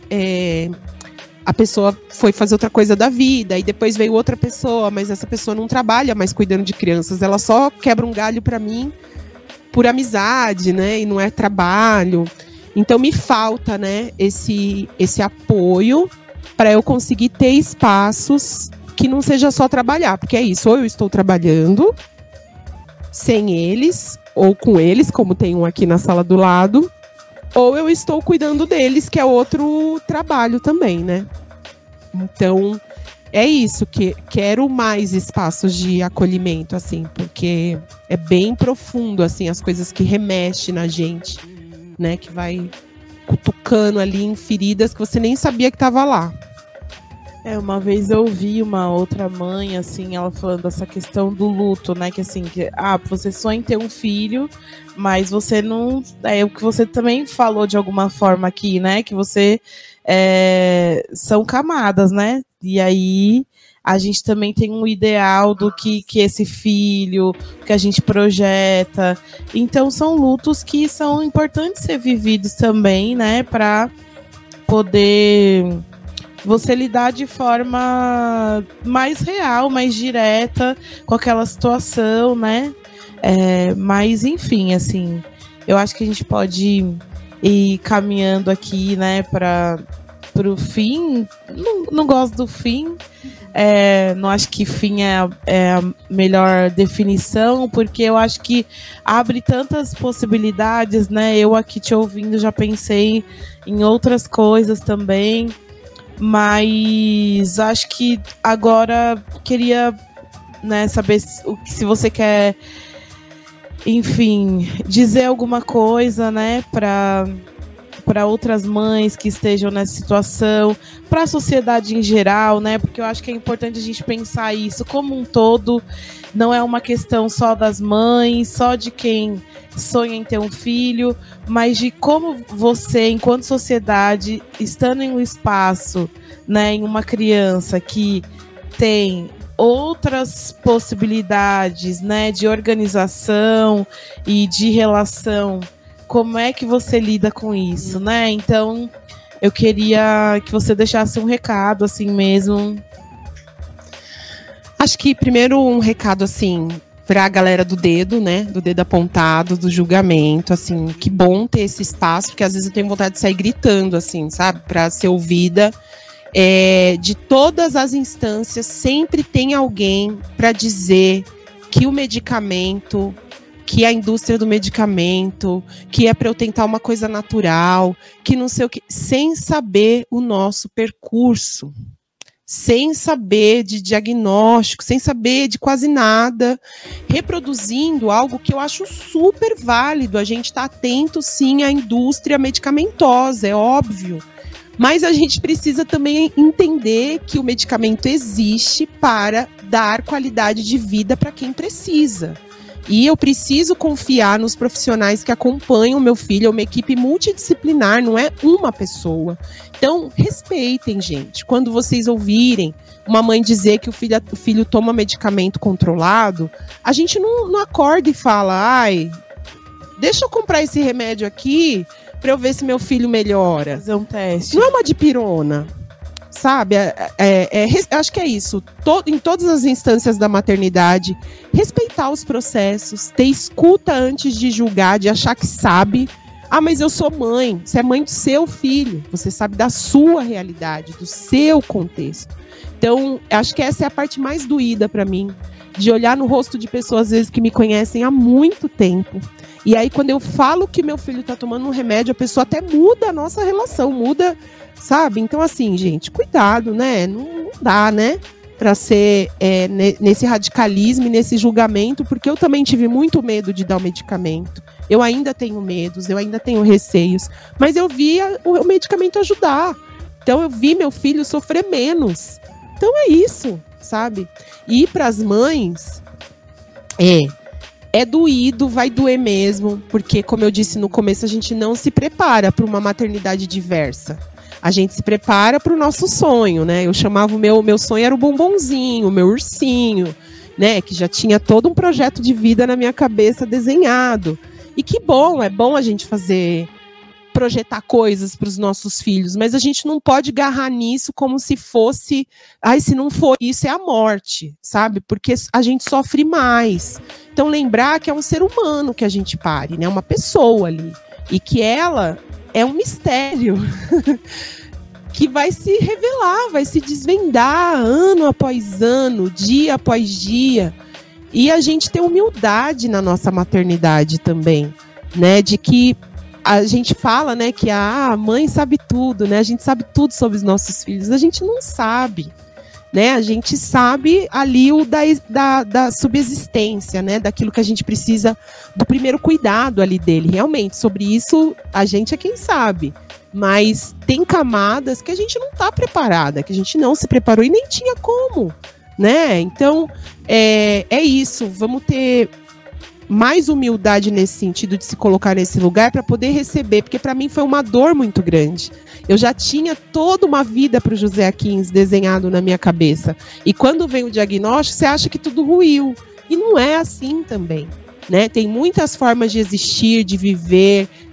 a pessoa foi fazer outra coisa da vida, e depois veio outra pessoa, mas essa pessoa não trabalha mais cuidando de crianças, ela só quebra um galho para mim por amizade, né, e não é trabalho. Então me falta, né, esse apoio para eu conseguir ter espaços que não seja só trabalhar, porque é isso, ou eu estou trabalhando sem eles, ou com eles, como tem um aqui na sala do lado, ou eu estou cuidando deles, que é outro trabalho também, né? Então, é isso, que quero mais espaços de acolhimento, assim, porque é bem profundo, assim, as coisas que remexem na gente, né? Que vai cutucando ali em feridas que você nem sabia que estava lá. Uma vez eu vi uma outra mãe, assim, ela falando dessa questão do luto, né? Que assim, você sonha em ter um filho, mas você não... É o que você também falou de alguma forma aqui, né? Que você... são camadas, né? E aí a gente também tem um ideal do que esse filho, que a gente projeta. Então são lutos que são importantes ser vividos também, né? Para poder você lidar de forma mais real, mais direta com aquela situação, né? Mas, enfim, assim, eu acho que a gente pode ir caminhando aqui, né, para o fim. Não gosto do fim. Não acho que fim é a melhor definição, porque eu acho que abre tantas possibilidades, né? Eu aqui te ouvindo já pensei em outras coisas também, mas acho que agora queria, né, saber se você quer, enfim, dizer alguma coisa, né, para outras mães que estejam nessa situação, para a sociedade em geral, né? Porque eu acho que é importante a gente pensar isso como um todo. Não é uma questão só das mães, só de quem sonha em ter um filho, mas de como você, enquanto sociedade, estando em um espaço, né, em uma criança que tem outras possibilidades, né, de organização e de relação, como é que você lida com isso, né? Então, eu queria que você deixasse um recado, assim mesmo. Acho que primeiro um recado, assim, para a galera do dedo, né? Do dedo apontado, do julgamento, assim, que bom ter esse espaço, porque às vezes eu tenho vontade de sair gritando, assim, sabe? Para ser ouvida. De todas as instâncias, sempre tem alguém para dizer que o medicamento, que a indústria do medicamento, que é para eu tentar uma coisa natural, que não sei o que, sem saber o nosso percurso, sem saber de diagnóstico, sem saber de quase nada, reproduzindo algo que eu acho super válido. A gente está atento, sim, à indústria medicamentosa, é óbvio. Mas a gente precisa também entender que o medicamento existe para dar qualidade de vida para quem precisa. E eu preciso confiar nos profissionais que acompanham o meu filho, é uma equipe multidisciplinar, não é uma pessoa. Então, respeitem, gente. Quando vocês ouvirem uma mãe dizer que o filho toma medicamento controlado, a gente não acorda e fala, ai, deixa eu comprar esse remédio aqui para eu ver se meu filho melhora. Fazer um teste. Não é uma dipirona. Sabe, acho que é isso. Em todas as instâncias da maternidade, respeitar os processos, ter escuta antes de julgar, de achar que sabe. Ah, mas eu sou mãe. Você é mãe do seu filho. Você sabe da sua realidade, do seu contexto. Então, acho que essa é a parte mais doída para mim, de olhar no rosto de pessoas, às vezes, que me conhecem há muito tempo. E aí, quando eu falo que meu filho está tomando um remédio, a pessoa até muda a nossa relação, muda, sabe? Então, assim, gente, cuidado, né? Não dá, né? Para ser nesse radicalismo e nesse julgamento, porque eu também tive muito medo de dar o medicamento. Eu ainda tenho medos, eu ainda tenho receios, mas eu vi o medicamento ajudar. Então, eu vi meu filho sofrer menos. Então, é isso, sabe? E para as mães, é doído, vai doer mesmo, porque, como eu disse no começo, a gente não se prepara para uma maternidade diversa. A gente se prepara para o nosso sonho, né? Eu chamava o meu sonho era o bombonzinho, o meu ursinho, né? Que já tinha todo um projeto de vida na minha cabeça desenhado. E que bom, é bom a gente projetar coisas para os nossos filhos, mas a gente não pode agarrar nisso como se fosse, se não for isso é a morte, sabe? Porque a gente sofre mais. Então lembrar que é um ser humano que a gente pare, né? Uma pessoa ali, e que ela é um mistério que vai se revelar, vai se desvendar ano após ano, dia após dia, e a gente ter humildade na nossa maternidade também, né? De que a gente fala, né, que a mãe sabe tudo, né? A gente sabe tudo sobre os nossos filhos. A gente não sabe, né? A gente sabe ali o da subsistência, né? Daquilo que a gente precisa, do primeiro cuidado ali dele. Realmente, sobre isso, a gente é quem sabe. Mas tem camadas que a gente não está preparada, que a gente não se preparou e nem tinha como, né? Então, é isso. Vamos ter mais humildade nesse sentido de se colocar nesse lugar para poder receber, porque para mim foi uma dor muito grande. Eu já tinha toda uma vida para o José Aquins desenhado na minha cabeça. E quando vem o diagnóstico, você acha que tudo ruiu. E não é assim também, né? Tem muitas formas de existir, de viver,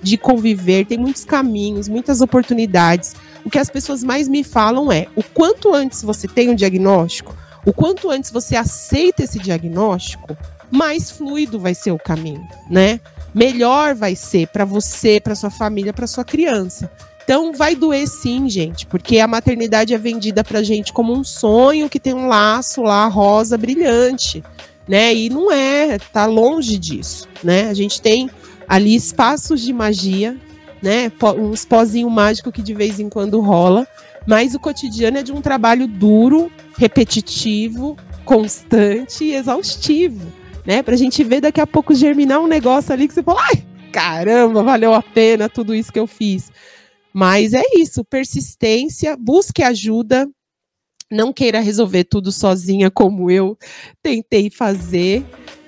de conviver, tem muitos caminhos, muitas oportunidades. O que as pessoas mais me falam é, o quanto antes você tem um diagnóstico, o quanto antes você aceita esse diagnóstico, mais fluido vai ser o caminho, né? Melhor vai ser para você, para sua família, para sua criança. Então vai doer sim, gente, porque a maternidade é vendida pra gente como um sonho que tem um laço lá rosa brilhante, né? E não é, tá longe disso, né? A gente tem ali espaços de magia, né? Uns pozinhos mágicos que de vez em quando rola, mas o cotidiano é de um trabalho duro, repetitivo, constante e exaustivo, né? Pra gente ver daqui a pouco germinar um negócio ali que você fala, ai, caramba, valeu a pena tudo isso que eu fiz. Mas é isso, persistência, busque ajuda, não queira resolver tudo sozinha como eu tentei fazer.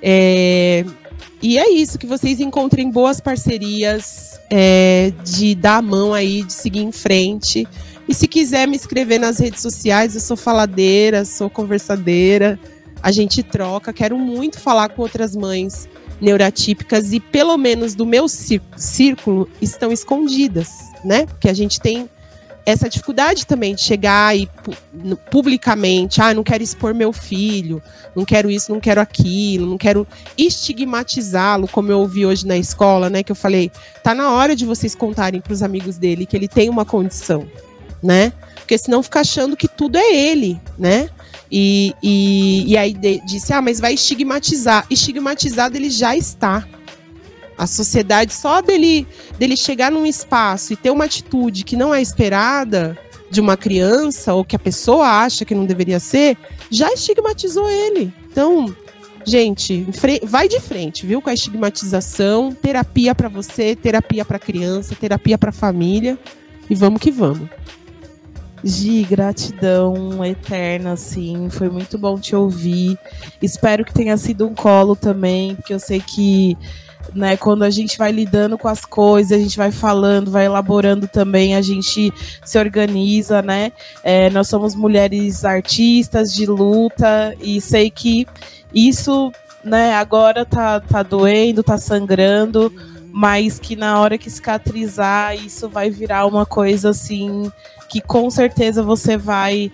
E é isso, que vocês encontrem boas parcerias, de dar a mão aí, de seguir em frente. E se quiser me escrever nas redes sociais, eu sou faladeira, sou conversadeira, a gente troca. Quero muito falar com outras mães neuroatípicas e pelo menos do meu círculo estão escondidas, né? Porque a gente tem essa dificuldade também de chegar e publicamente, não quero expor meu filho, não quero isso, não quero aquilo, não quero estigmatizá-lo, como eu ouvi hoje na escola, né? Que eu falei, tá na hora de vocês contarem para os amigos dele que ele tem uma condição, né? Porque senão fica achando que tudo é ele, né? E aí disse, mas vai estigmatizar. Estigmatizado ele já está. A sociedade, só dele chegar num espaço e ter uma atitude que não é esperada de uma criança, ou que a pessoa acha que não deveria ser, já estigmatizou ele. Então, gente, vai de frente, viu? Com a estigmatização, terapia para você, terapia para criança, terapia para família, e vamos que vamos. Gi, gratidão eterna, assim, foi muito bom te ouvir. Espero que tenha sido um colo também, porque eu sei que, né, quando a gente vai lidando com as coisas, a gente vai falando, vai elaborando também, a gente se organiza, né? Nós somos mulheres artistas de luta e sei que isso, né, agora tá doendo, tá sangrando, mas que na hora que cicatrizar, isso vai virar uma coisa assim que com certeza você vai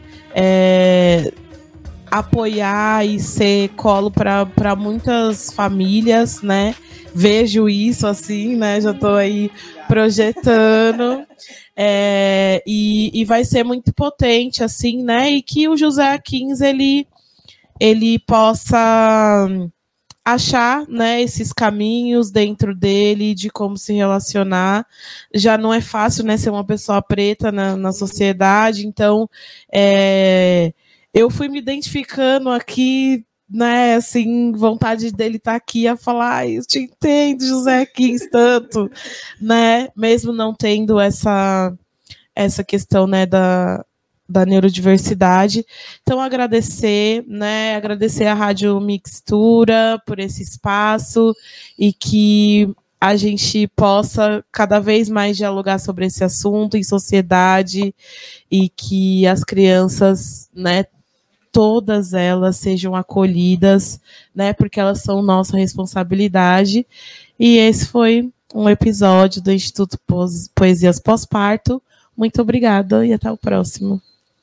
apoiar e ser colo para muitas famílias, né? Vejo isso assim, né? Já estou aí projetando. E vai ser muito potente, assim, né? E que o José Aquins, ele possa achar, né, esses caminhos dentro dele de como se relacionar. Já não é fácil, né, ser uma pessoa preta na sociedade, então eu fui me identificando aqui, né, assim, vontade dele estar aqui a falar, eu te entendo, José Aquins, tanto, né, mesmo não tendo essa questão, né, da neurodiversidade. Então, agradecer, né? Agradecer a Rádio Mixtura por esse espaço e que a gente possa cada vez mais dialogar sobre esse assunto em sociedade e que as crianças, né, todas elas sejam acolhidas, né, porque elas são nossa responsabilidade. E esse foi um episódio do Instituto Poesias Pós-Parto. Muito obrigada e até o próximo.